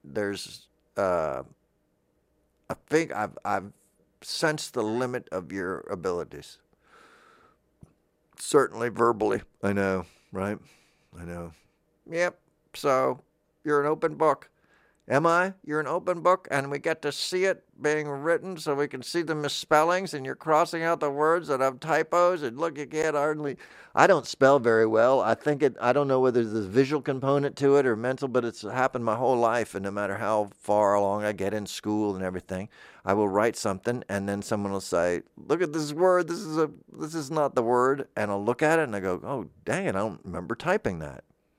think I've sensed the limit of your abilities. Certainly verbally. I know, right? I know. Yep. So you're an open book. Am I? You're an open book, and we get to see it being written so we can see the misspellings, and you're crossing out the words that have typos, and look, you can't hardly... I don't spell very well. I don't know whether there's a visual component to it or mental, but it's happened my whole life, and no matter how far along I get in school and everything, I will write something, and then someone will say, look at this word, this is not the word, and I'll look at it, and I go, oh, dang it, I don't remember typing that.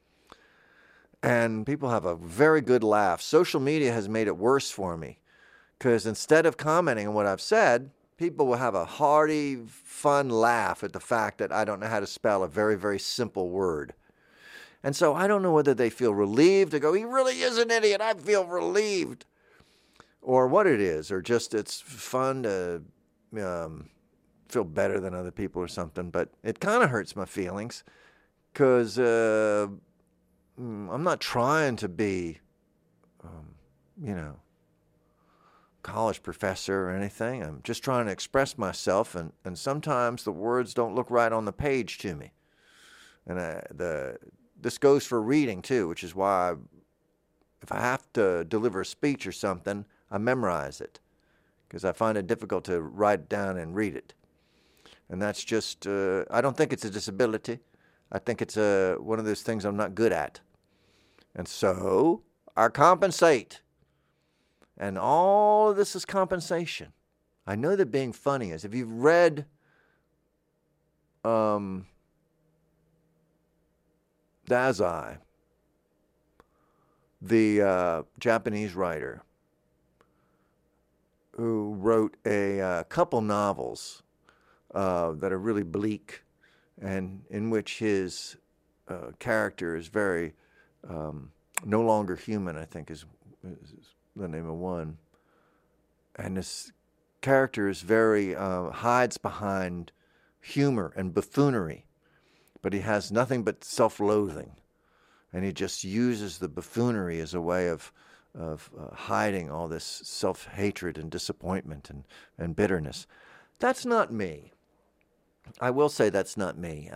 And people have a very good laugh. Social media has made it worse for me because instead of commenting on what I've said, people will have a hearty, fun laugh at the fact that I don't know how to spell a very, very simple word. And so I don't know whether they feel relieved to go, he really is an idiot, I feel relieved, or what it is, or just it's fun to feel better than other people or something. But it kind of hurts my feelings because... I'm not trying to be, college professor or anything. I'm just trying to express myself, and sometimes the words don't look right on the page to me. And this goes for reading too, which is why if I have to deliver a speech or something, I memorize it because I find it difficult to write it down and read it. And that's just, I don't think it's a disability. I think it's one of those things I'm not good at. And so I compensate. And all of this is compensation. I know that being funny is. If you've read Dazai, the Japanese writer who wrote a couple novels that are really bleak and in which his character is very... No Longer Human, I think, is the name of one. And this character is very, hides behind humor and buffoonery, but he has nothing but self-loathing. And he just uses the buffoonery as a way of hiding all this self-hatred and disappointment and bitterness. That's not me. I will say that's not me.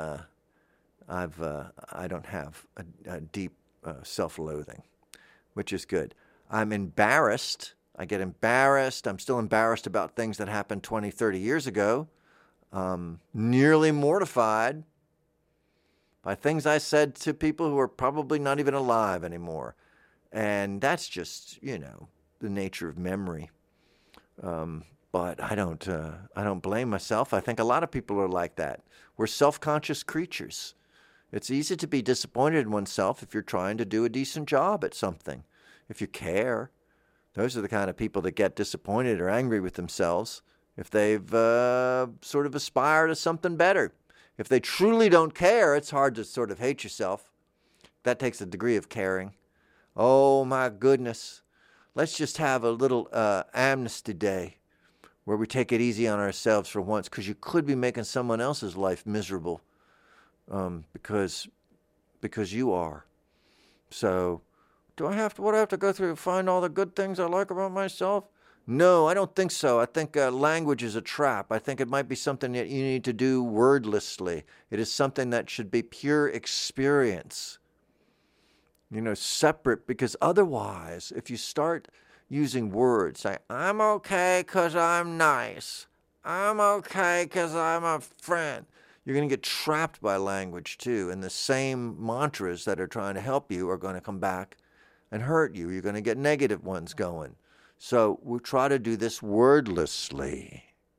I don't have a deep self-loathing, which is good. I'm embarrassed. I get embarrassed. I'm still embarrassed about things that happened 20, 30 years ago. Nearly mortified by things I said to people who are probably not even alive anymore. And that's just, the nature of memory. But I don't blame myself. I think a lot of people are like that. We're self-conscious creatures. It's easy to be disappointed in oneself if you're trying to do a decent job at something. If you care, those are the kind of people that get disappointed or angry with themselves if they've sort of aspired to something better. If they truly don't care, it's hard to sort of hate yourself. That takes a degree of caring. Oh, my goodness. Let's just have a little amnesty day where we take it easy on ourselves for once, because you could be making someone else's life miserable. Because you are. So, do I have to go through and find all the good things I like about myself? No, I don't think so. I think language is a trap. I think it might be something that you need to do wordlessly. It is something that should be pure experience. Separate, because otherwise, if you start using words, say, I'm okay because I'm nice. I'm okay because I'm a friend. You're going to get trapped by language too, and the same mantras that are trying to help you are going to come back and hurt you. You're going to get negative ones going. So we'll try to do this wordlessly.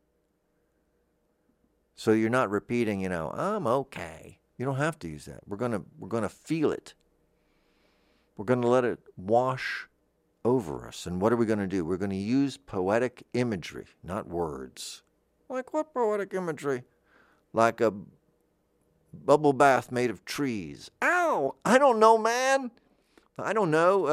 So you're not repeating, I'm okay. You don't have to use that. We're going to feel it. We're going to let it wash over us. And what are we going to do? We're going to use poetic imagery, not words. Like what poetic imagery? Like a bubble bath made of trees. Ow! I don't know, man. I don't know.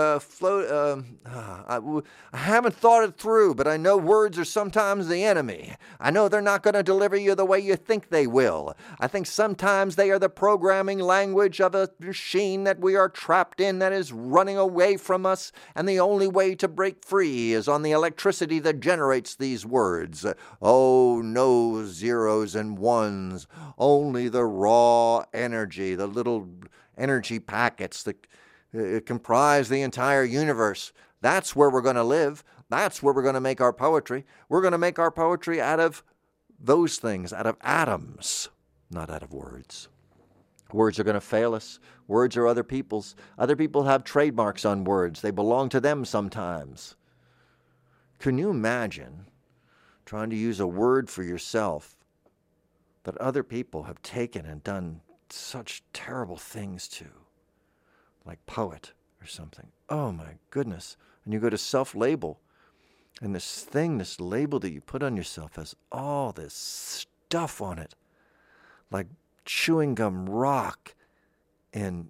I haven't thought it through, but I know words are sometimes the enemy. I know they're not going to deliver you the way you think they will. I think sometimes they are the programming language of a machine that we are trapped in that is running away from us, and the only way to break free is on the electricity that generates these words. Oh, no zeros and ones, only the raw energy, the little energy packets that It comprised the entire universe. That's where we're going to live. That's where we're going to make our poetry. We're going to make our poetry out of those things, out of atoms, not out of words. Words are going to fail us. Words are other people's. Other people have trademarks on words. They belong to them sometimes. Can you imagine trying to use a word for yourself that other people have taken and done such terrible things to, like poet or something? Oh my goodness. And you go to self-label, and this label that you put on yourself has all this stuff on it, like chewing gum rock in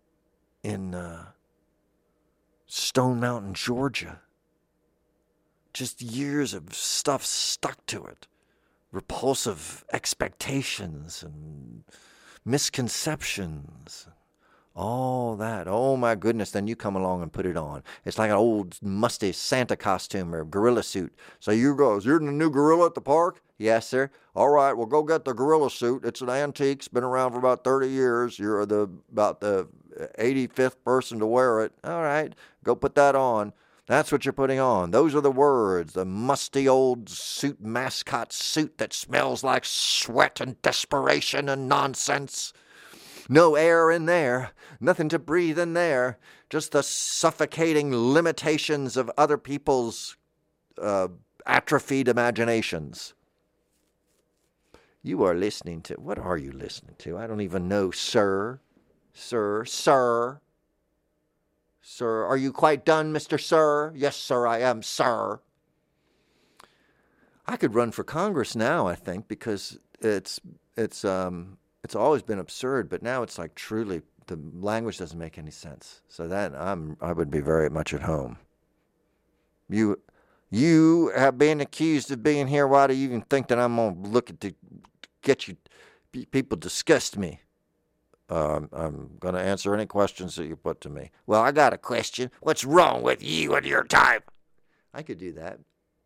Stone Mountain, Georgia. Just years of stuff stuck to it. Repulsive expectations and misconceptions. All that. Oh my goodness. Then you come along and put it on. It's like an old musty Santa costume or gorilla suit. So you go, you're the new gorilla at the park? Yes, sir. All right, well, go get the gorilla suit. It's an antique. It's been around for about 30 years. You're about the 85th person to wear it. All right, go put that on. That's what you're putting on. Those are the words. The musty old suit, mascot suit that smells like sweat and desperation and nonsense. No air in there. Nothing to breathe in there. Just the suffocating limitations of other people's atrophied imaginations. You are listening to... What are you listening to? I don't even know, sir. Sir. Sir, are you quite done, Mr. Sir? Yes, sir, I am, sir. I could run for Congress now, I think, because it's always been absurd, but now it's like truly the language doesn't make any sense. So that I would be very much at home. You have been accused of being here. Why do you even think that I'm going to look to get you? People disgust me. I'm going to answer any questions that you put to me. Well, I got a question. What's wrong with you and your type? I could do that.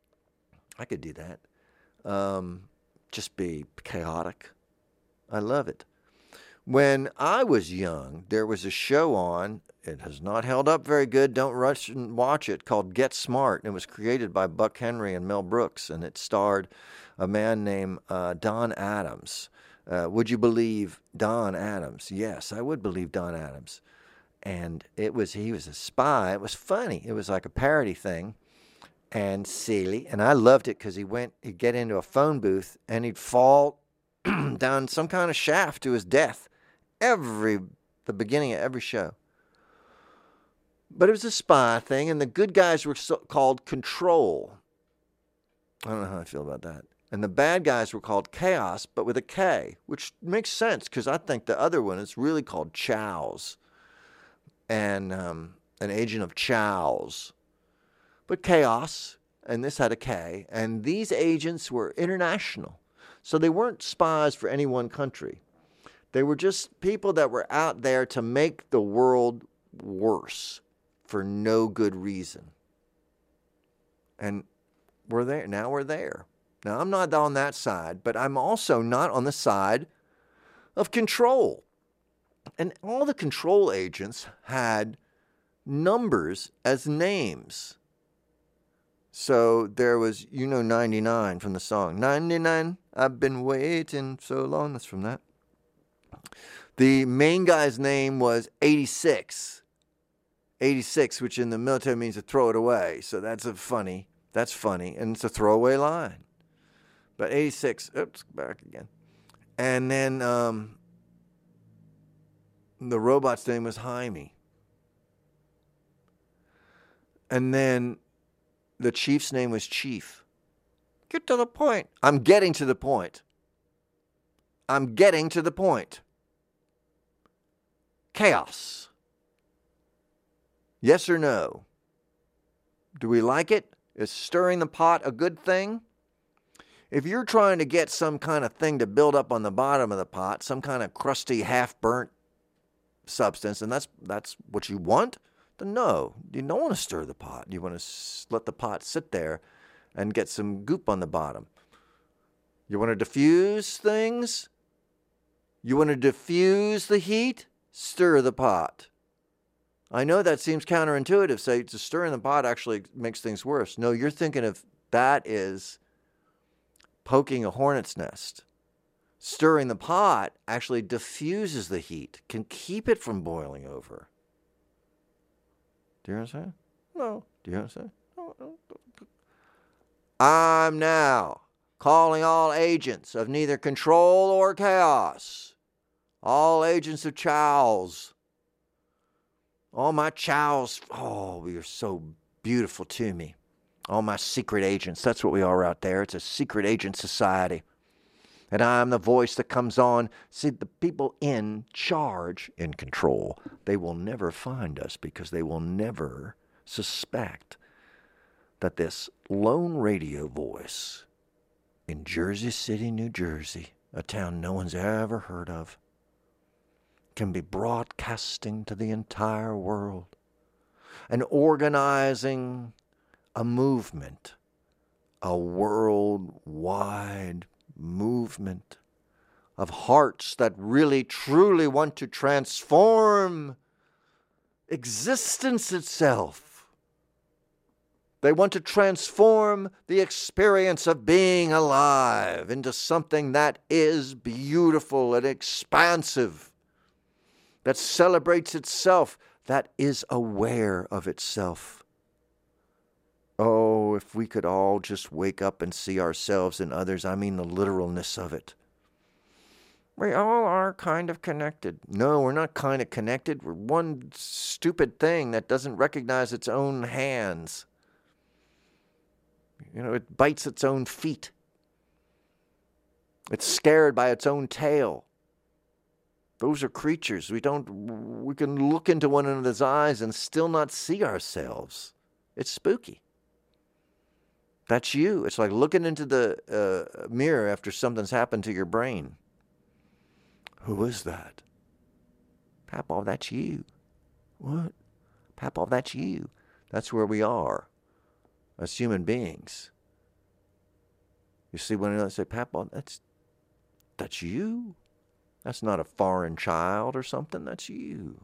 Just be chaotic. I love it. When I was young, there was a show on. It has not held up very good. Don't rush and watch it. Called Get Smart. It was created by Buck Henry and Mel Brooks, and it starred a man named Don Adams. Would you believe Don Adams? Yes, I would believe Don Adams. And he was a spy. It was funny. It was like a parody thing and silly. And I loved it because he'd get into a phone booth and he'd fall down some kind of shaft to his death. The beginning of every show. But it was a spy thing, and the good guys were called Control. I don't know how I feel about that. And the bad guys were called Chaos, but with a K, which makes sense because I think the other one is really called Chows, and an agent of Chows. But Chaos, and this had a K, and these agents were international. So they weren't spies for any one country. They were just people that were out there to make the world worse for no good reason. And we're there. Now we're there. Now, I'm not on that side, but I'm also not on the side of Control. And all the Control agents had numbers as names. So there was, 99 from the song. 99, I've been waiting so long. That's from that. The main guy's name was 86. 86, which in the military means to throw it away. So that's funny, and it's a throwaway line. But 86, oops, back again. And then the robot's name was Jaime. And then the chief's name was Chief. Get to the point. I'm getting to the point. Chaos. Yes or no? Do we like it? Is stirring the pot a good thing? If you're trying to get some kind of thing to build up on the bottom of the pot, some kind of crusty, half-burnt substance, and that's what you want, then no, you don't want to stir the pot. You want to let the pot sit there and get some goop on the bottom. You want to diffuse things? You want to diffuse the heat? Stir the pot. I know that seems counterintuitive. Say, to stir in the pot actually makes things worse. No, you're thinking of that is poking a hornet's nest. Stirring the pot actually diffuses the heat, can keep it from boiling over. Do you understand? No. Do you understand? No. I'm now calling all agents of neither control or chaos, all agents of chows, all my chows. Oh, you're so beautiful to me. All my secret agents. That's what we are out there. It's a secret agent society. And I'm the voice that comes on. See, the people in charge, in control, they will never find us because they will never suspect that this lone radio voice in Jersey City, New Jersey, a town no one's ever heard of, can be broadcasting to the entire world and organizing a movement, a worldwide movement of hearts that really, truly want to transform existence itself. They want to transform the experience of being alive into something that is beautiful and expansive, that celebrates itself, that is aware of itself. Oh, if we could all just wake up and see ourselves and others, I mean the literalness of it. We all are kind of connected. No, we're not kind of connected. We're one stupid thing that doesn't recognize its own hands. You know, it bites its own feet. It's scared by its own tail. Those are creatures. We can look into one another's eyes and still not see ourselves. It's spooky. That's you. It's like looking into the mirror after something's happened to your brain. Who is that? Papaw, that's you. What? Papaw, that's you. That's where we are as human beings. You see one another and say, Papaw, that's you. That's not a foreign child or something. That's you.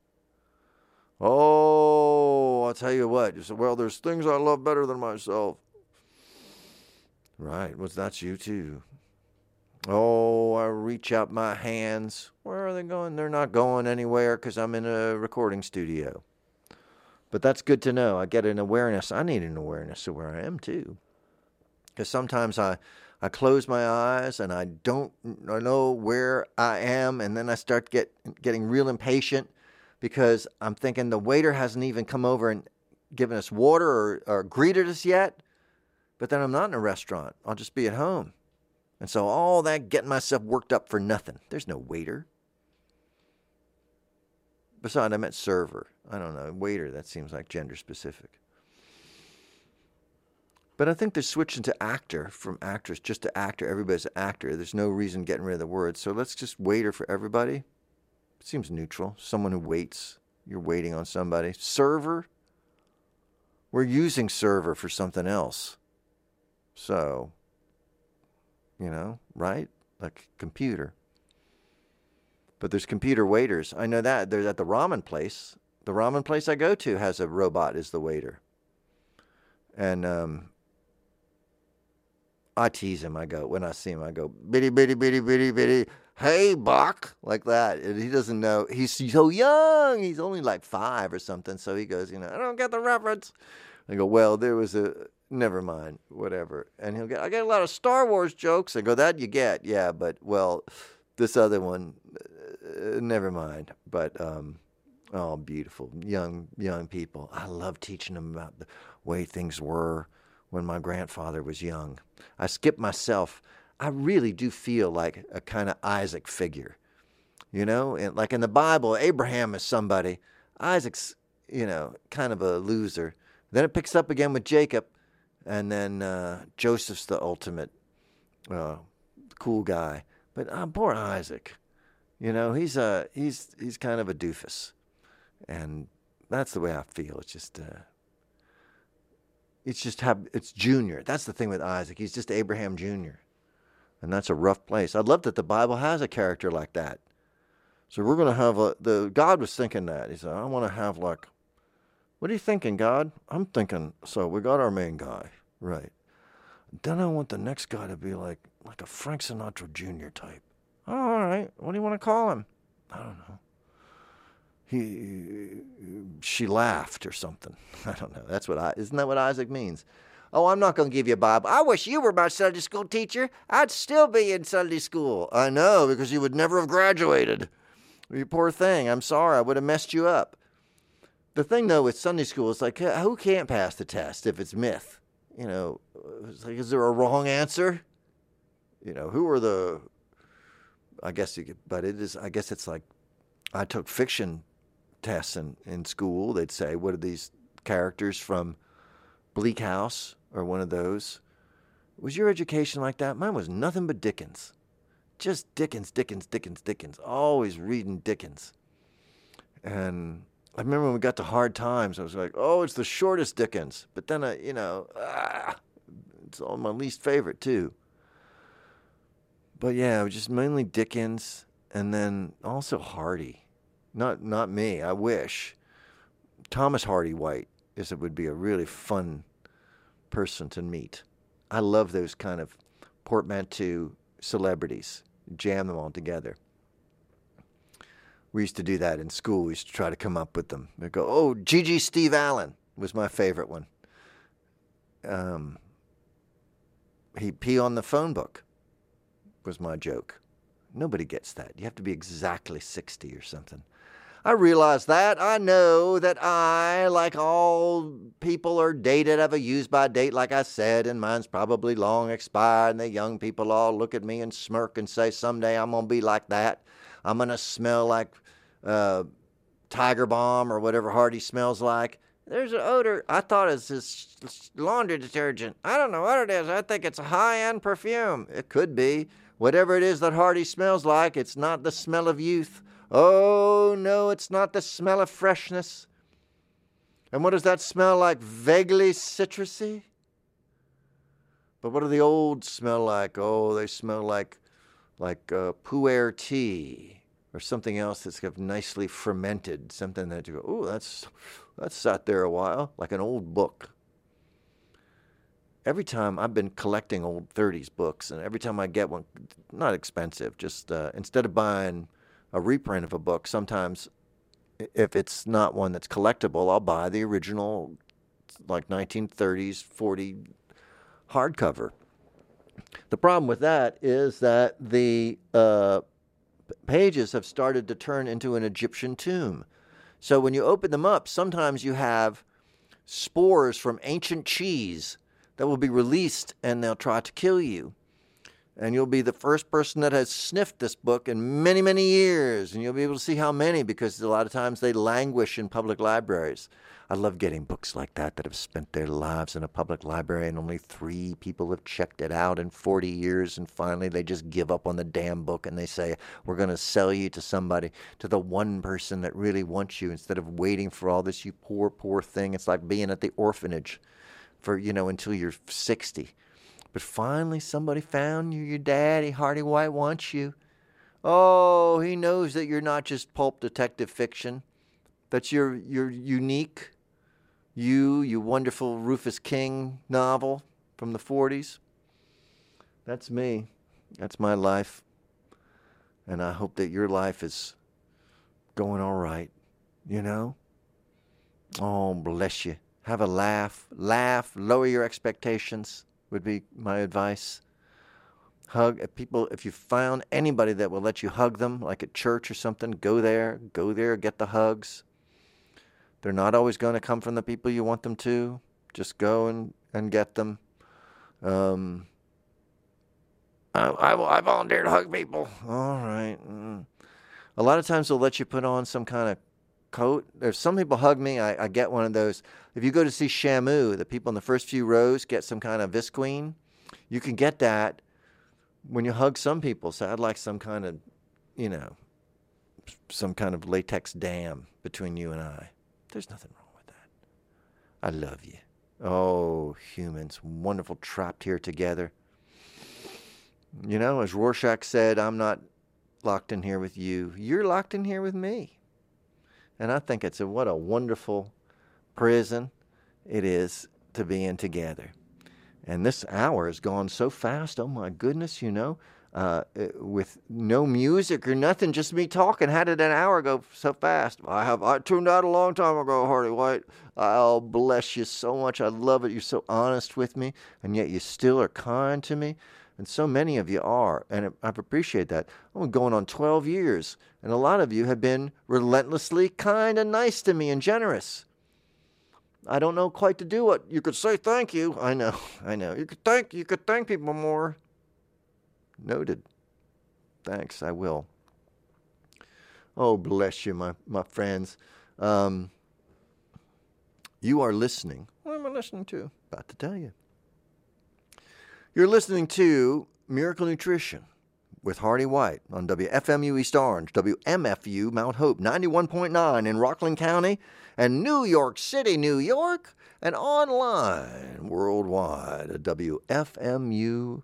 Oh, I'll tell you what. You say, well, there's things I love better than myself. Right, well, that's you too. Oh, I reach out my hands. Where are they going? They're not going anywhere because I'm in a recording studio. But that's good to know. I get an awareness. I need an awareness of where I am too. Because sometimes I close my eyes and I know where I am, and then I start getting real impatient because I'm thinking the waiter hasn't even come over and given us water or greeted us yet. But then I'm not in a restaurant. I'll just be at home. And so all that getting myself worked up for nothing. There's no waiter. Besides, I meant server. I don't know. Waiter, that seems like gender specific. But I think they're switching to actor from actress just to actor. Everybody's an actor. There's no reason getting rid of the word. So let's just waiter for everybody. It seems neutral. Someone who waits. You're waiting on somebody. Server. We're using server for something else. So, right? Like computer. But there's computer waiters. I know that. They're at the ramen place. The ramen place I go to has a robot as the waiter. And I tease him. When I see him, I go, bitty, bitty, bitty, bitty, bitty. Hey, Buck. Like that. And he doesn't know. He's so young. He's only like 5 or something. So he goes, I don't get the reference. I go, well, there was never mind, whatever. And he'll I get a lot of Star Wars jokes. I go, that you get, yeah, but, well, this other one, never mind. But, oh, beautiful, young people. I love teaching them about the way things were when my grandfather was young. I skip myself. I really do feel like a kind of Isaac figure, and like in the Bible, Abraham is somebody. Isaac's, kind of a loser. Then it picks up again with Jacob. And then Joseph's the ultimate cool guy. But poor Isaac, he's kind of a doofus, and that's the way I feel. It's Junior. That's the thing with Isaac. He's just Abraham Jr., and that's a rough place. I'd love that the Bible has a character like that. So we're going to have God was thinking that. He said, I want to have like, what are you thinking, God? I'm thinking, so we got our main guy, right. Then I want the next guy to be like a Frank Sinatra Jr. type. Oh, all right. What do you want to call him? I don't know. She laughed or something. I don't know. Isn't that what Isaac means? Oh, I'm not going to give you a Bible. I wish you were my Sunday school teacher. I'd still be in Sunday school. I know, because you would never have graduated. You poor thing. I'm sorry. I would have messed you up. The thing, though, with Sunday school, it's like, who can't pass the test if it's myth? You know, it's like, is there a wrong answer? You know, who are the... I guess you could, but it is, I guess it's like, I took fiction tests in school. They'd say, what are these characters from Bleak House or one of those? Was your education like that? Mine was nothing but Dickens. Just Dickens. Always reading Dickens. And I remember when we got to Hard Times, I was like, oh, it's the shortest Dickens. But then, it's all my least favorite, too. But yeah, it was just mainly Dickens, and then also Hardy. Not me, I wish. Thomas Hardy White would be a really fun person to meet. I love those kind of portmanteau celebrities. Jam them all together. We used to do that in school. We used to try to come up with them. We'd go, oh, Gigi Steve Allen was my favorite one. He'd pee on the phone book, was my joke. Nobody gets that. You have to be exactly 60 or something. I realize that. I know that I, like all people, are dated, have a use-by date, like I said, and mine's probably long expired, and the young people all look at me and smirk and say, someday I'm going to be like that. I'm going to smell like Tiger Balm or whatever Hardy smells like. There's an odor. I thought it's this laundry detergent. I don't know what it is. I think it's a high-end perfume. It could be. Whatever it is that Hardy smells like, it's not the smell of youth. Oh, no, it's not the smell of freshness. And what does that smell like? Vaguely citrusy? But what do the old smell like? Oh, they smell like pu'er tea or something else that's nicely fermented. Something that you go, oh, that's sat there a while, like an old book. Every time I've been collecting old 30s books, and every time I get one, not expensive, just instead of buying a reprint of a book, sometimes if it's not one that's collectible, I'll buy the original, like 1930s, 40 hardcover. The problem with that is that the pages have started to turn into an Egyptian tomb. So when you open them up, sometimes you have spores from ancient cheese that will be released, and they'll try to kill you. And you'll be the first person that has sniffed this book in many, many years. And you'll be able to see how many, because a lot of times they languish in public libraries. I love getting books like that have spent their lives in a public library and only 3 people have checked it out in 40 years. And finally they just give up on the damn book and they say, we're going to sell you to somebody, to the one person that really wants you, instead of waiting for all this, you poor, poor thing. It's like being at the orphanage for, until you're 60. But finally somebody found you. Your daddy, Hardy White, wants you. Oh, he knows that you're not just pulp detective fiction, that you're unique. You wonderful Rufus King novel from the 40s. That's me. That's my life. And I hope that your life is going all right, Oh, bless you. Have a laugh. Laugh. Lower your expectations would be my advice. Hug people. If you found anybody that will let you hug them, like at church or something, go there, get the hugs. They're not always going to come from the people you want them to. Just go and get them. I volunteer to hug people. All right. A lot of times they'll let you put on some kind of coat. There's some people hug me. I get one of those. If you go to see Shamu, the people in the first few rows get some kind of Visqueen. You can get that when you hug some people. So I'd like some kind of, some kind of latex dam between you and I. There's nothing wrong with that. I love you. Oh, humans, wonderful, trapped here together. As Rorschach said, I'm not locked in here with you. You're locked in here with me. And I think what a wonderful prison it is to be in together. And this hour has gone so fast. Oh, my goodness, with no music or nothing, just me talking. How did an hour go so fast? I tuned out a long time ago, Hardy White. I'll bless you so much. I love it. You're so honest with me, and yet you still are kind to me. And so many of you are, and I appreciate that. I'm going on 12 years, and a lot of you have been relentlessly kind and nice to me and generous. I don't know quite to do what you could say thank you. I know. You could thank people more. Noted. Thanks, I will. Oh, bless you, my friends. You are listening. What am I listening to? About to tell you. You're listening to Miracle Nutrition with Hardy White on WFMU East Orange, WMFU Mount Hope, 91.9 in Rockland County, and New York City, New York, and online worldwide at WFMU.org.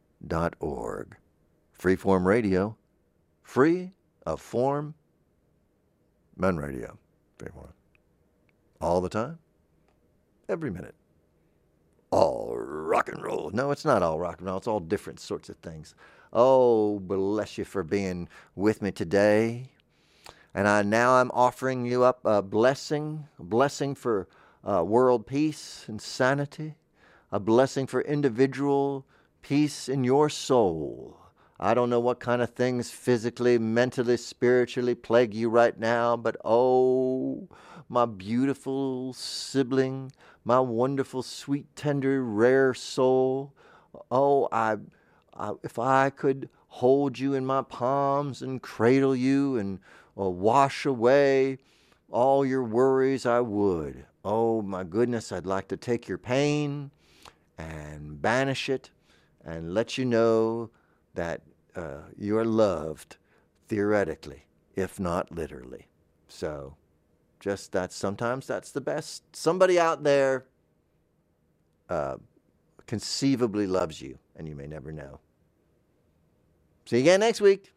Freeform radio, free of form, men radio, freeform. All the time, every minute. All rock and roll. No, it's not all rock and roll. It's all different sorts of things. Oh, bless you for being with me today. And I'm offering you up a blessing for world peace and sanity, a blessing for individual peace in your soul. I don't know what kind of things physically, mentally, spiritually plague you right now, but oh, my beautiful sibling, my wonderful, sweet, tender, rare soul. Oh, if I could hold you in my palms and cradle you and wash away all your worries, I would. Oh, my goodness, I'd like to take your pain and banish it and let you know that you are loved theoretically, if not literally. So just that sometimes that's the best. Somebody out there conceivably loves you, and you may never know. See you again next week.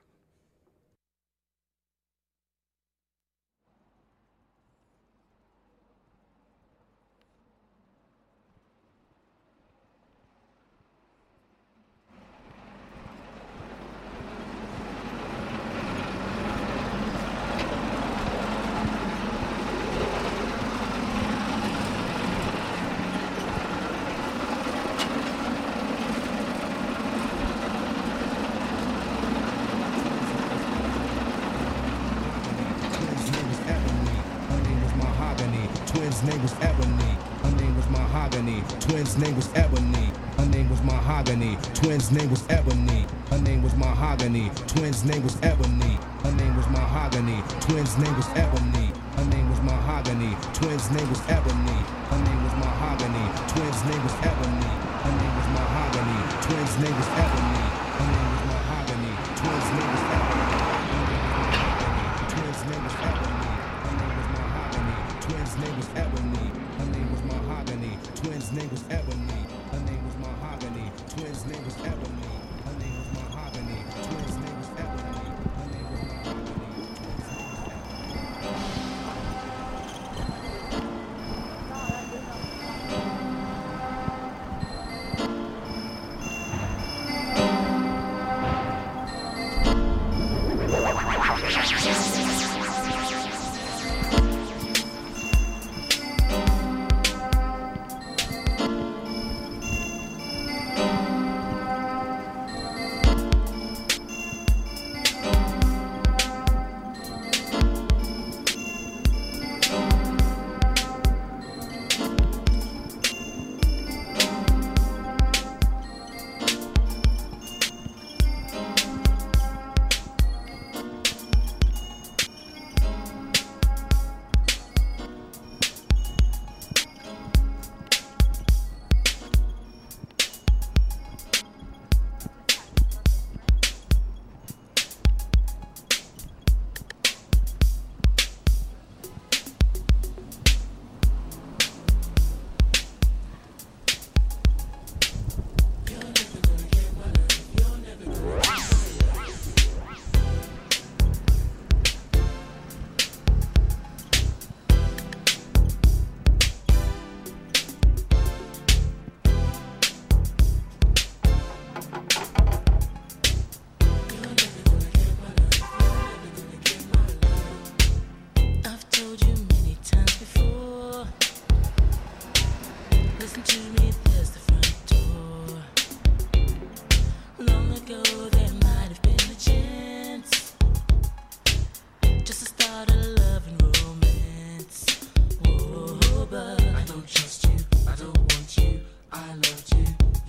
Twins' name was Ebony. Her name was Mahogany. Twins' name was Ebony. Her name was Mahogany. Twins' name was Ebony. Her name was Mahogany. Twins' name was Ebony. Her name was Mahogany. Twins' name was Ebony. Her name was Mahogany. Twins' name was Ebony. Her name was Mahogany. Twins' name was Ebony. Her name was Mahogany. Twins' name was Ebony. Twins' name was Ebony. Her name was Mahogany. Twins' name was Ebony. Her name was Mahogany. Twins' name was Ebony. Her name was Mahogany. Twins' name was Ebony. Her name was Mahogany. Twins' name was Ebony. Her name was Mahogany.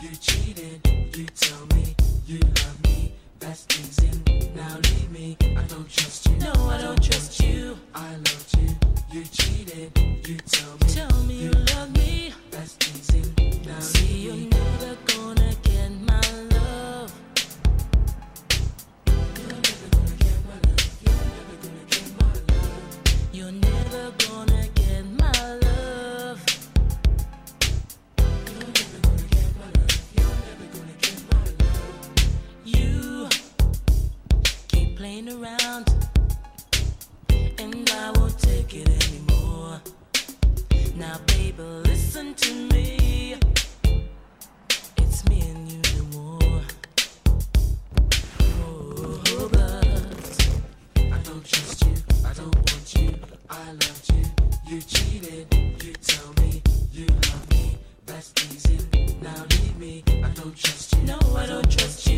you cheated. You tell me you love me, best things in, now leave me. I don't trust you. No, I don't trust you. I loved you, you cheated. You tell me you love me, best things in, now leave me. See, you're never gonna get my love. You're never gonna get my love. You're never gonna get my love. You're never gonna get my love. You're never gonna get my love. You're never gonna get my love. You keep playing around, and I won't take it anymore. Now, baby, listen to me. It's me and you no more. Oh, but I don't trust you. I don't want you. I loved you. You cheated. You tell me you love me. Best things in. Now leave me. I don't trust you. No, I don't trust you.